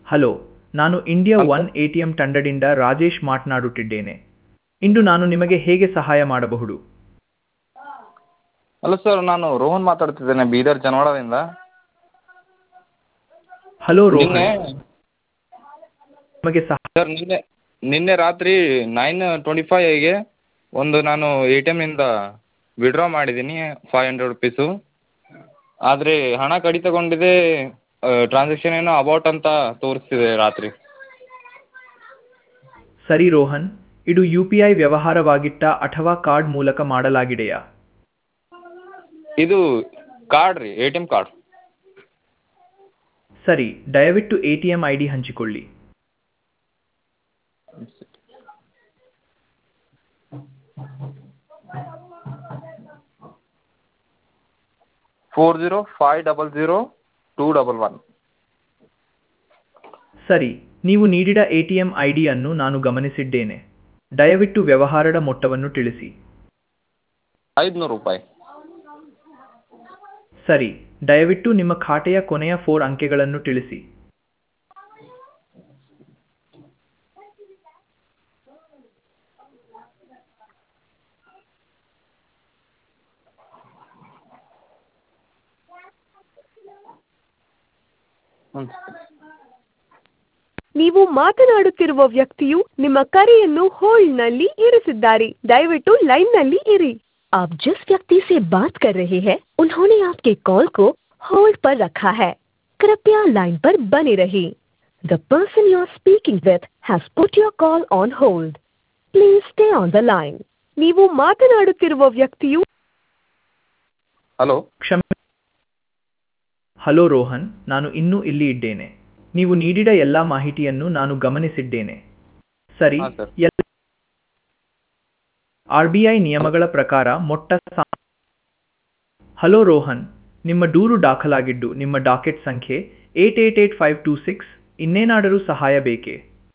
Hello, ನಾನು India hello. One ATM ತಂಡದಿಂದ ರಾಜೇಶ್ ಮಾತನಾಡುತ್ತಿದ್ದೇನೆ. ಇಂದು ನಾನು ನಿಮಗೆ ಹೇಗೆ ಸಹಾಯ ಮಾಡಬಹುದು? ಹಲೋ ಸರ್, ನಾನು ರೋಹನ್ ಮಾತಾಡ್ತಿದ್ದೇನೆ ಬೀದರ್ ಜನವಾಡದಿಂದ. ಹಲೋ ನಿನ್ನೆ ರೋಹನ್, ನಿಮಗೆ ಸರ್ ನಿನ್ನೆ ರಾತ್ರಿ 9:25ಗೆ ನಾನು ಎ ಟಿ ಎಮ್ನಿಂದ ವಿಡ್ರಾ ಮಾಡಿದ್ದೀನಿ ₹500. ಆದರೆ ಹಣ ಕಡಿತಗೊಂಡಿದೆ. ಟ್ರಾನ್ಸಾಕ್ಷನ್ ಏನೋ ಅಬೌಟ್ ಅಂತ ತೋರಿಸ್ತಿದೆ ರಾತ್ರಿ. ಸರಿ ರೋಹನ್, ಇದು UPI ವ್ಯವಹಾರವಾಗಿತ್ತ ಅಥವಾ ಕಾರ್ಡ್ ಮೂಲಕ ಮಾಡಲಾಗಿದೆಯಾ? ಇದು ಕಾರ್ಡ್ ರೀ, ಎ ಟಿ ಎಮ್ ಕಾರ್ಡ್. ಸರಿ, ದಯವಿಟ್ಟು ATM ID ಹಂಚಿಕೊಳ್ಳಿ. 40500211. ಸರಿ, ನೀವು ನೀಡಿದ ATM ID ಅನ್ನು ನಾನು ಗಮನಿಸಿದ್ದೇನೆ. ದಯವಿಟ್ಟು ವ್ಯವಹಾರದ ಮೊತ್ತವನ್ನು ತಿಳಿಸಿ. ₹500. ಸರಿ, ದಯವಿಟ್ಟು ನಿಮ್ಮ ಖಾತೆಯ ಕೊನೆಯ 4 ಅಂಕೆಗಳನ್ನು ತಿಳಿಸಿ. ನೀವು ಮಾತನಾಡುತ್ತಿರುವ ವ್ಯಕ್ತಿಯು ನಿಮ್ಮ ಕರೆಯನ್ನು ಹೋಲ್ಡ್ನಲ್ಲಿ ಇರಿಸಿದ್ದಾರೆ. ದಯವಿಟ್ಟು ಲೈನ್ನಲ್ಲಿ ಇರಿ. आप जिस व्यक्ति से बात कर रहे हैं उन्होंने आपके कॉल को होल्ड पर रखा है. कृपया लाइन पर बने रहिए. The person you are speaking with has put your call on hold. Please stay on the line. ನೀವು ಮಾತನಾಡುತ್ತಿರುವ ವ್ಯಕ್ತಿಯು ಹಲೋ. ಹಲೋ ರೋಹನ್, ನಾನು ಇನ್ನೂ ಇಲ್ಲಿ ಇದ್ದೇನೆ. ನೀವು ನೀಡಿದ ಎಲ್ಲ ಮಾಹಿತಿಯನ್ನು ನಾನು ಗಮನಿಸಿದ್ದೇನೆ. ಸರಿ, ಹಾಂ ಸರ್. RBI ನಿಯಮಗಳ ಪ್ರಕಾರ ಹಲೋ ರೋಹನ್, ನಿಮ್ಮ ದೂರು ದಾಖಲಾಗಿದ್ದು ನಿಮ್ಮ ಡಾಕೆಟ್ ಸಂಖ್ಯೆ 888526. ಇನ್ನೇನಾದರೂ ಸಹಾಯ ಬೇಕೇ?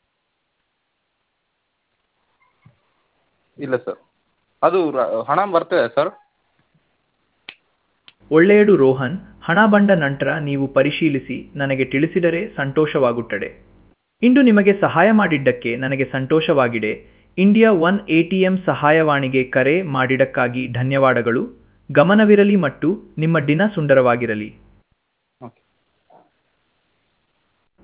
ಇಲ್ಲ ಸರ್, ಅದು ಹಣ ಬರ್ತದೆ ಸರ್. ಒಳ್ಳೆಯದು ರೋಹನ್, ಹಣ ಬಂದ ನಂತರ ನೀವು ಪರಿಶೀಲಿಸಿ ನನಗೆ ತಿಳಿಸಿದರೆ ಸಂತೋಷವಾಗುತ್ತದೆ. ಇಂದು ನಿಮಗೆ ಸಹಾಯ ಮಾಡಿದ್ದಕ್ಕೆ ನನಗೆ ಸಂತೋಷವಾಗಿದೆ. ಇಂಡಿಯಾ ಒನ್ ATM ಸಹಾಯವಾಣಿಗೆ ಕರೆ ಮಾಡಿದ್ದಕ್ಕಾಗಿ ಧನ್ಯವಾದಗಳು. ಗಮನವಿರಲಿ ಮತ್ತು ನಿಮ್ಮ ದಿನ ಸುಂದರವಾಗಿರಲಿ.